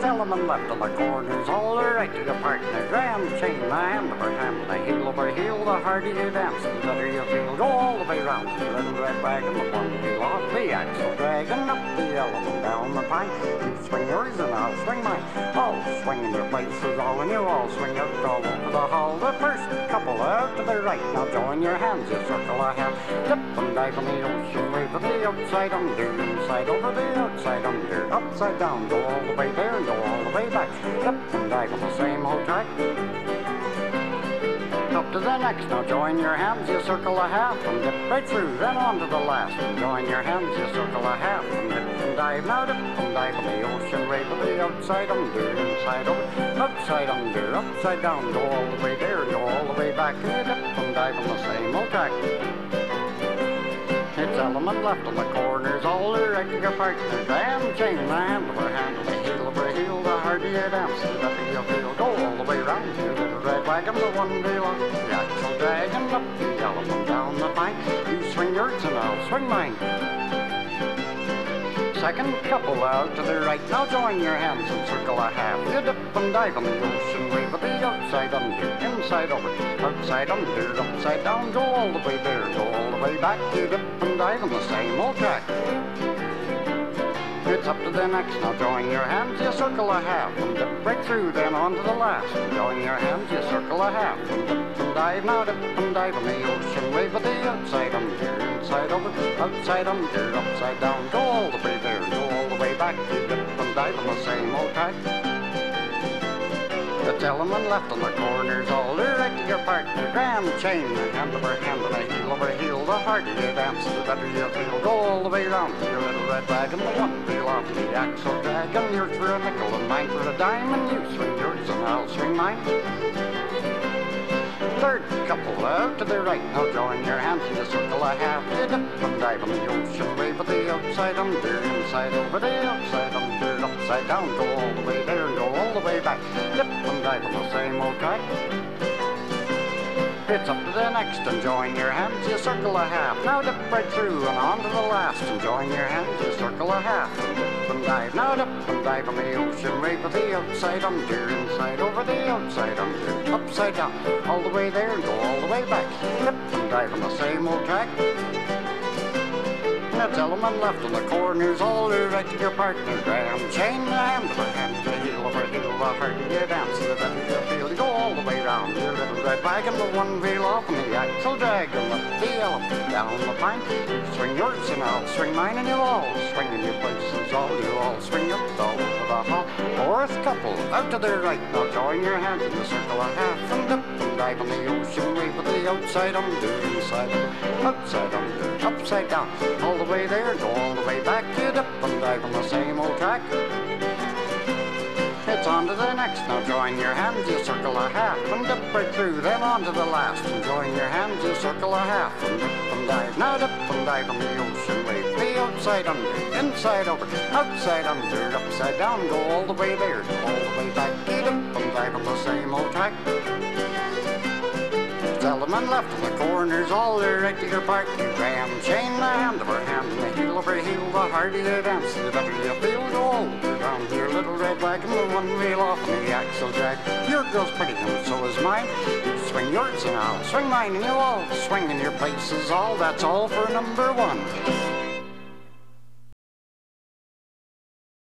element left on the corners, all the right to your partner. Grand chain, the hand over hand, the heel over heel, the harder you dance, the better you feel. Go all the way round the little red wagon, the one wheel off the axle, dragging up the element down the pine. You swing yours and I'll swing mine. All swing in your places, all and you all swing out all over the hall. The first couple out to the right, now join your hands, you circle a half. Dip and dive on the ocean wave with the outside under, inside over the outside under, upside down, go all the way there and go all the way back. Dip and dive on the same old track. Up to the next, now join your hands, you circle a half and dip right through, then on to the last. And join your hands, you circle a half and dip and dive. Now dip and dive on the ocean wave with the outside under, inside over, upside under, upside down, go all the way there and go all the way back. And you dip and dive on the same old track. It's element left on the corners, all the right to your partner. Damn chain, the hand over hand, the heel over heel, the harder you dance, the better you feel. Go all the way round your little red wagon, the one wheel on the axle, dragging up the element down the pine. You swing yours and I'll swing mine. Second couple out to the right, now join your hands and circle a half. You dip and dive on the ocean wave with the outside under, inside over, outside under, upside down, go all the way there, go all the way back. You dip and dive on the same old track. It's up to the next, now join your hands, you circle a half and dip right through, then on to the last. Join your hands, you circle a half and dip and dive, now dip and dive on the ocean wave with the outside under, inside over, outside under, upside down, go all the way there, go all the way back. You dip and dive on the same old track. It's element left on the corners, all the right to your partner. Grand chain, hand over hand and a heel over heel, the harder you dance, the better you feel. Go all the way round your little red wagon, the one wheel off the axle, dragging yours for a nickel and mine for a dime, and you swing yours and I'll swing mine. Third couple out to the right, now join your hands and you circle a half. You dip and dive on the ocean wave with the outside under, inside over the outside under, upside down, go all the way there and go all the way back. Dip and dive on the same old track. It's up to the next and join your hands, you circle a half. Now dip right through and on to the last and join your hands, you circle a half and dip and dive. Now dip and dive on the ocean wave with the outside under, inside over the outside under, upside down, all the way there and go all the way back. Dip and dive on the same old track. That's element left on the corners, all the right to your partner. Grand chain, the hand over hand, the heel over heel, the harder you dance, the better you feel. You go all the way round your little red wagon, the one wheel off and the axle, dragging up the element down the pine. You swing yours and I'll swing mine, and you all swing in your places, you all swing up all over the hall. Fourth couple out to the right, now join your hands in the circle a half and dip and dive on the ocean wave with the outside under, inside over, outside under, upside down, all the way there, go all the way back. You dip and dive on the same old track. It's on to the next, now join your hands, you circle a half and dip right through, then on to the last and join your hands, you circle a half and dip and dive. Now dip and dive on the ocean wave, the outside under, inside over, outside under, upside down, go all the way there, go all the way back. You dip and dive on the same old track. Element left on the corners, all the right to your partner. Grand chain, the hand over hand and the heel over heel, the harder you dance, the better you feel. Go all the way round your little red wagon, the one wheel off and the axle drag. Your girl's pretty and so is mine. You swing yours and I'll swing mine, and you all swing in your places, all. That's all for number one.